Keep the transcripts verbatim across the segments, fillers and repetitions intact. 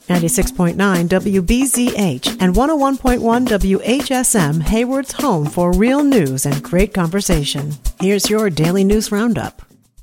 ninety-six point nine W B Z H and one oh one point one W H S M, Hayward's home for real news and great conversation. Here's your daily news roundup.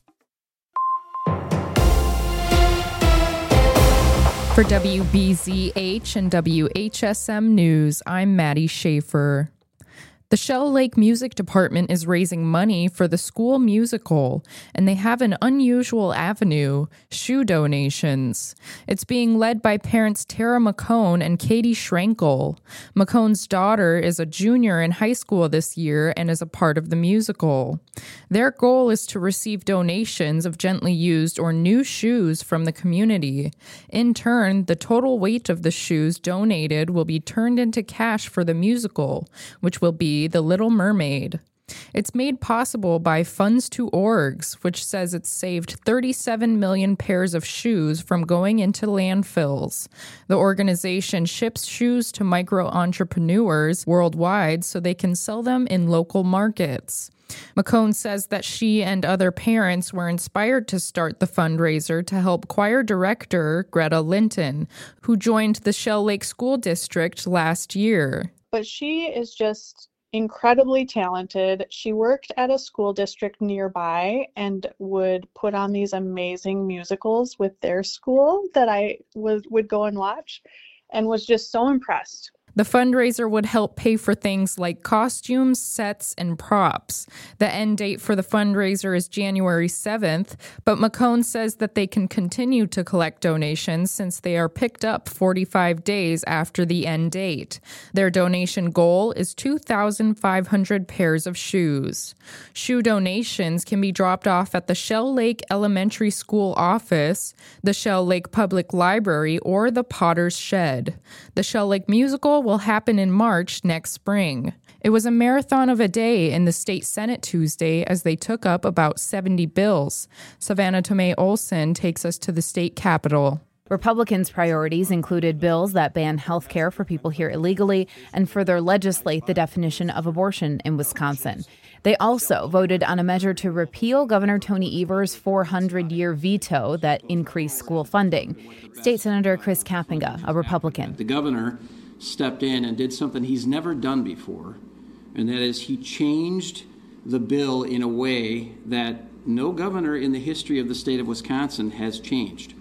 For W B Z H and W H S M News, I'm Maddie Schaefer. The Shell Lake Music Department is raising money for the school musical, and they have an unusual avenue, shoe donations. It's being led by parents Tara McCone and Katie Schrenkel. McCone's daughter is a junior in high school this year and is a part of the musical. Their goal is to receive donations of gently used or new shoes from the community. In turn, the total weight of the shoes donated will be turned into cash for the musical, which will be The Little Mermaid. It's made possible by Funds to Orgs, which says it's saved thirty-seven million pairs of shoes from going into landfills. The organization ships shoes to micro-entrepreneurs worldwide so they can sell them in local markets. McCone says that she and other parents were inspired to start the fundraiser to help choir director Greta Linton, who joined the Shell Lake School District last year. But she is just incredibly talented. She worked at a school district nearby and would put on these amazing musicals with their school that I was, would go and watch, and was just so impressed. The fundraiser would help pay for things like costumes, sets, and props. The end date for the fundraiser is January seventh, but McCone says that they can continue to collect donations since they are picked up forty-five days after the end date. Their donation goal is two thousand five hundred pairs of shoes. Shoe donations can be dropped off at the Shell Lake Elementary School office, the Shell Lake Public Library, or the Potter's Shed. The Shell Lake Musical will happen in March next spring. It was a marathon of a day in the state Senate Tuesday as they took up about seventy bills. Savannah Tomei Olson takes us to the state capitol. Republicans' priorities included bills that ban health care for people here illegally and further legislate the definition of abortion in Wisconsin. They also voted on a measure to repeal Governor Tony Evers' four hundred year veto that increased school funding. State Senator Chris Kapenga, a Republican. The governor stepped in and did something he's never done before, and that is he changed the bill in a way that no governor in the history of the state of Wisconsin has changed.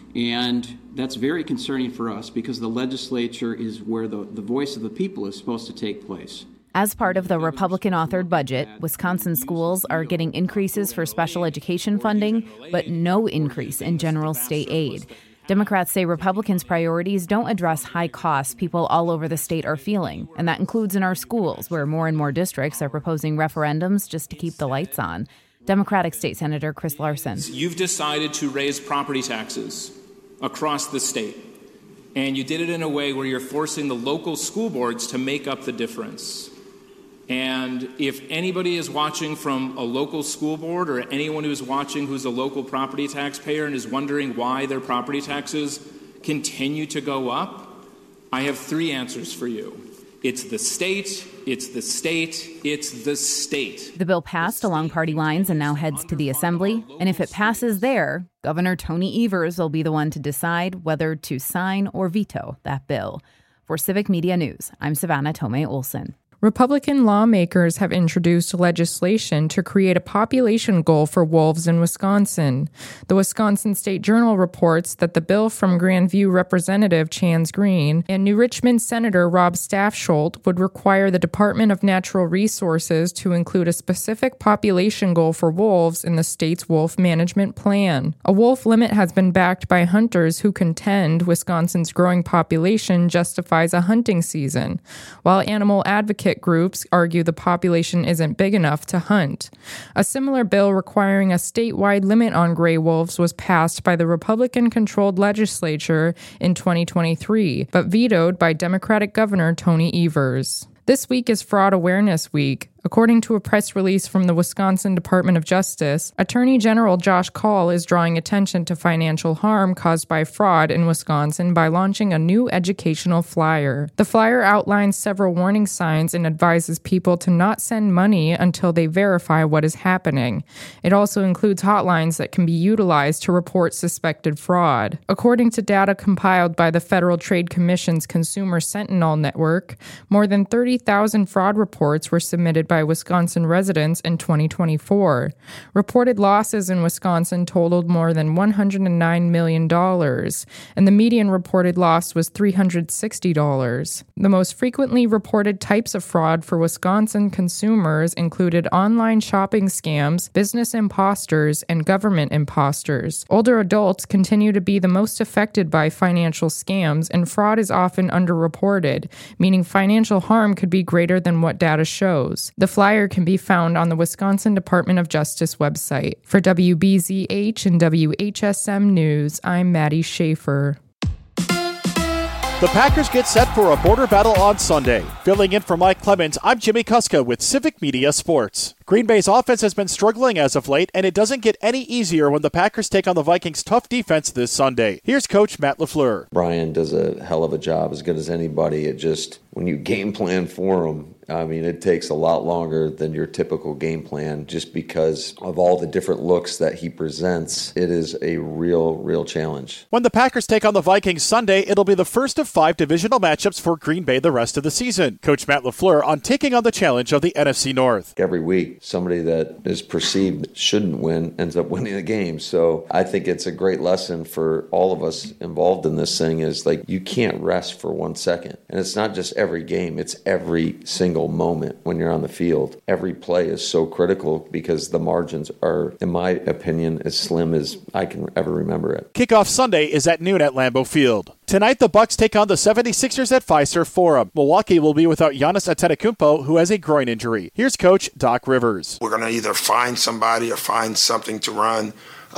And that's very concerning for us because the legislature is where the, the voice of the people is supposed to take place. As part of the Republican-authored budget, Wisconsin schools are getting increases for special education funding, but no increase in general state aid. Democrats say Republicans' priorities don't address high costs people all over the state are feeling, and that includes in our schools, where more and more districts are proposing referendums just to keep the lights on. Democratic State Senator Chris Larson. You've decided to raise property taxes across the state, and you did it in a way where you're forcing the local school boards to make up the difference. And if anybody is watching from a local school board or anyone who's watching who's a local property taxpayer and is wondering why their property taxes continue to go up, I have three answers for you. It's the state, it's the state, it's the state. The bill passed along party lines and now heads to the Assembly. And if it passes there, Governor Tony Evers will be the one to decide whether to sign or veto that bill. For Civic Media News, I'm Savannah Tomei Olson. Republican lawmakers have introduced legislation to create a population goal for wolves in Wisconsin. The Wisconsin State Journal reports that the bill from Grandview Representative Chance Green and New Richmond Senator Rob Staffsholt would require the Department of Natural Resources to include a specific population goal for wolves in the state's wolf management plan. A wolf limit has been backed by hunters who contend Wisconsin's growing population justifies a hunting season, while animal advocates groups argue the population isn't big enough to hunt. A similar bill requiring a statewide limit on gray wolves was passed by the Republican-controlled legislature in twenty twenty-three, but vetoed by Democratic Governor Tony Evers. This week is Fraud Awareness Week. According to a press release from the Wisconsin Department of Justice, Attorney General Josh Kaul is drawing attention to financial harm caused by fraud in Wisconsin by launching a new educational flyer. The flyer outlines several warning signs and advises people to not send money until they verify what is happening. It also includes hotlines that can be utilized to report suspected fraud. According to data compiled by the Federal Trade Commission's Consumer Sentinel Network, more than thirty thousand fraud reports were submitted by Wisconsin residents in twenty twenty-four. Reported losses in Wisconsin totaled more than one hundred nine million dollars, and the median reported loss was three hundred sixty dollars. The most frequently reported types of fraud for Wisconsin consumers included online shopping scams, business imposters, and government imposters. Older adults continue to be the most affected by financial scams, and fraud is often underreported, meaning financial harm could be greater than what data shows. The flyer can be found on the Wisconsin Department of Justice website. For W B Z H and W H S M News, I'm Maddie Schaefer. The Packers get set for a border battle on Sunday. Filling in for Mike Clemens, I'm Jimmy Kuska with Civic Media Sports. Green Bay's offense has been struggling as of late, and it doesn't get any easier when the Packers take on the Vikings' tough defense this Sunday. Here's Coach Matt LaFleur. Brian does a hell of a job, as good as anybody. It just, when you game plan for him, I mean, it takes a lot longer than your typical game plan just because of all the different looks that he presents. It is a real, real challenge. When the Packers take on the Vikings Sunday, it'll be the first of five divisional matchups for Green Bay the rest of the season. Coach Matt LaFleur on taking on the challenge of the N F C North. Every week, somebody that is perceived shouldn't win ends up winning the game. So I think it's a great lesson for all of us involved in this thing is like you can't rest for one second. And it's not just every game, it's every single moment when you're on the field. Every play is so critical because the margins are, in my opinion, as slim as I can ever remember it. Kickoff Sunday is at noon at Lambeau Field. Tonight, the Bucks take on the seventy-sixers at Fiserv Forum. Milwaukee will be without Giannis Antetokounmpo, who has a groin injury. Here's Coach Doc Rivers. We're going to either find somebody or find something to run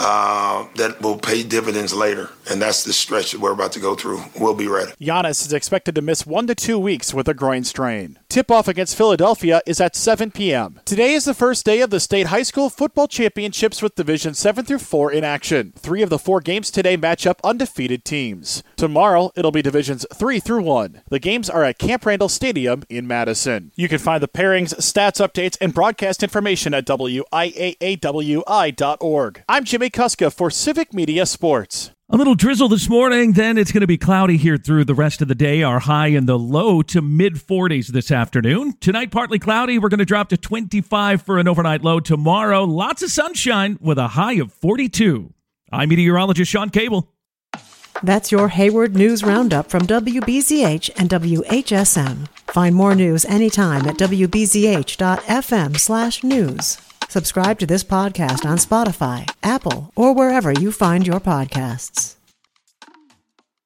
uh, that will pay dividends later, and that's the stretch that we're about to go through. We'll be ready. Giannis is expected to miss one to two weeks with a groin strain. Tip-off against Philadelphia is at seven p.m. Today is the first day of the state high school football championships with Division seven through four in action. Three of the four games today match up undefeated teams. Tomorrow, it'll be Divisions three through one. The games are at Camp Randall Stadium in Madison. You can find the pairings, stats updates, and broadcast information at W I A A W I dot org. I'm Jimmy Kuska for Civic Media Sports. A little drizzle this morning, then it's going to be cloudy here through the rest of the day. Our high in the low to mid forties this afternoon. Tonight, partly cloudy. We're going to drop to twenty-five for an overnight low. Tomorrow, lots of sunshine with a high of forty-two. I'm meteorologist Sean Cable. That's your Hayward News Roundup from W B Z H and W H S M. Find more news anytime at W B Z H dot F M slash news. Subscribe to this podcast on Spotify, Apple, or wherever you find your podcasts.